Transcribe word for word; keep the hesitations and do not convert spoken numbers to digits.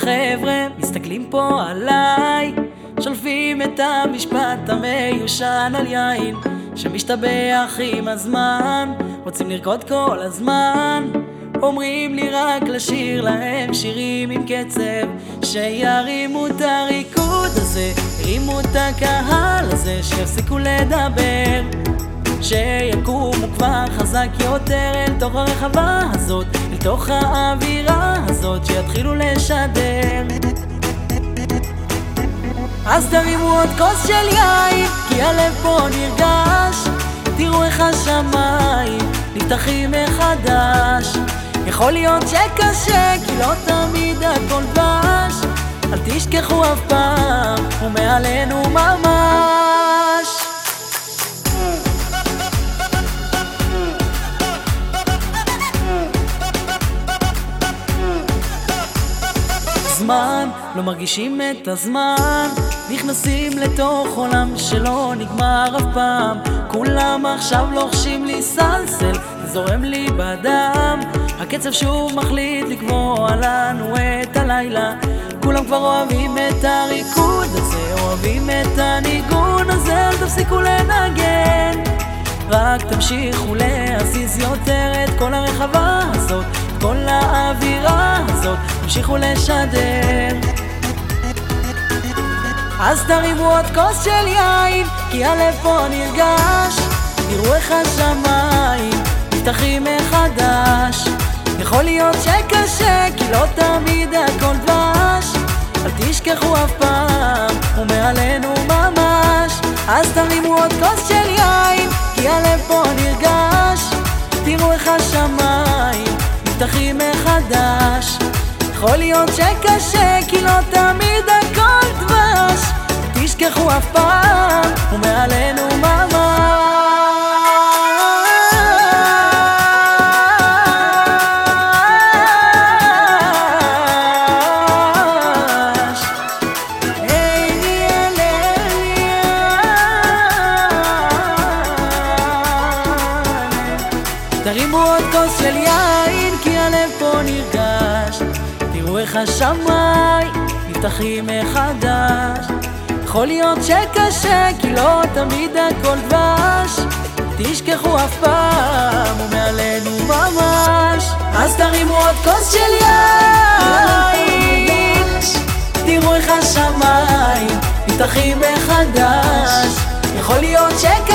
החבר'ה מסתכלים פה עליי, שולפים את המשפט המיושן על יין שמשתבח עם הזמן, רוצים לרקוד כל הזמן, אומרים לי רק לשיר להם שירים עם קצב שירימו את הריקוד הזה, ירימו את הקהל הזה, שיפסיקו לדבר, שיקומו כבר חזק יותר אל תוך הרחבה הזאת, אל תוך האווירה הזאת, שיתחילו לשדר. אז תרימו עוד כוס של יין, כי הלב פה נרגש, תראו איך השמיים נפתחים מחדש. יכול להיות שקשה, כי לא תמיד הכל דבש, אל תשכחו אף פעם, ומעלינו ממש. זמן, לא מרגישים את הזמן, נכנסים לתוך עולם שלא נגמר אף פעם, כולם עכשיו לוחשים לי סלסל, זורם לי בדם, הקצב שוב מחליט לקבוע לנו את הלילה, כולם כבר אוהבים את הריקוד הזה, אוהבים את הניגון הזה, אל תפסיקו לנגן, רק תמשיכו להזיז יותר את כל הרחבה הזאת, את כל האווירה הזאת, תמשיכו לשדר. אז תרימו עוד כוס של יין, כי הלב פה נרגש, תראו איך השמיים נפתחים מחדש. יכול להיות שקשה, כי לא תמיד הכל דבש, אל תשכחו אף פעם, ומעלינו ממש. אז תרימו עוד כוס של יין, כי הלב פה נרגש, תראו איך השמיים נפתחים מחדש. יכול להיות שקשה, כי לא תמיד הכל דבש, אל תשכחו אף פעם, ומעלינו ממש. תרימו עוד כוס של יין, כי הלב פה נרגש, תראו איך השמיים נפתחים מחדש. יכול להיות שקשה, כי לא תמיד הכל דבש, תשכחו אף פעם, ומעלינו ממש. אז תרימו עוד כוס של יין, תראו איך השמיים נפתחים מחדש. יכול להיות שקשה